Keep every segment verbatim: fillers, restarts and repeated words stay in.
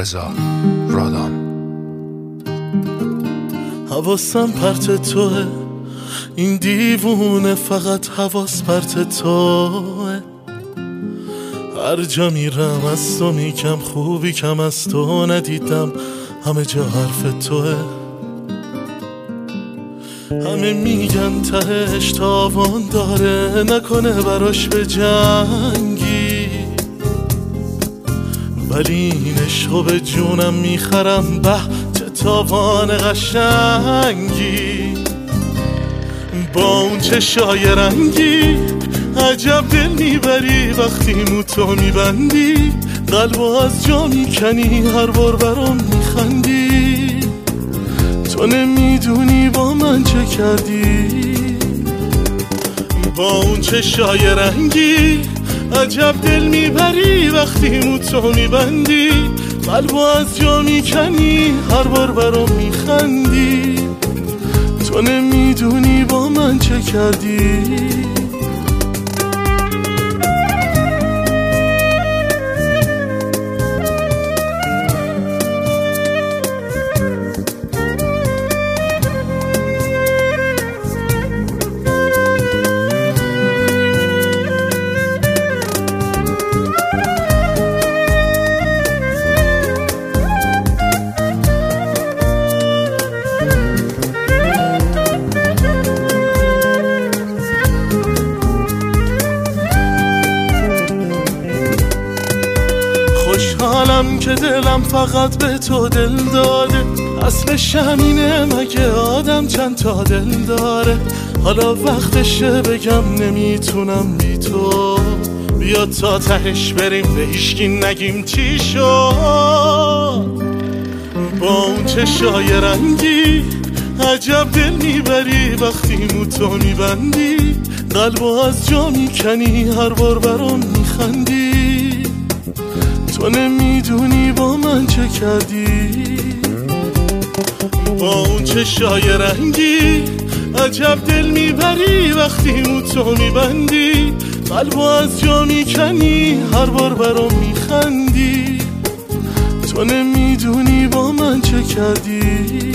رضا رادان. حواسم پرت توه، این دیوونه فقط حواس پرت توه. هر جا میرم از تو میگم خوبی کم از تو ندیدم، همه جا حرف توه. همه میگن تهش تاوان داره، نکنه براش به جنگی، ولی این عشقو به جونم میخرم، به چه تاوان قشنگی. با اون چشای رنگی عجب دل میبری، وقتی موتو میبندی قلبو از جا میکنی، هر بار برام میخندی. تو نمیدونی با من چه کردی، با اون چشای رنگی عجب دل میبری، وقتی موتو میبندی قلبو از جا میکنی، هر بار برام میخندی. تو نمیدونی با من چه کردی. خوشحالم که دلم فقط به تو دل داده، اصلش همینه مگه آدم چند تا دل داره. حالا وقتشه بگم نمیتونم بی تو، بیا تا تهش بریم به هیچکی نگیم چی شد. با اون چشای رنگی عجب دل میبری، وقتی موتو میبندی قلبو از جا میکنی، هر بار برام میخندی. تو نمیدونی با من چه کردی، با اون چشای رنگی عجب دل میبری، وقتی موتو میبندی قلبو از جا میکنی، هر بار برام میخندی. تو نمیدونی با من چه کردی.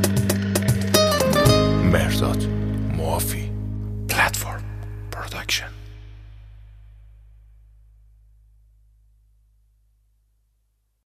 مهرداد موافی پلتفرم پروداکشن.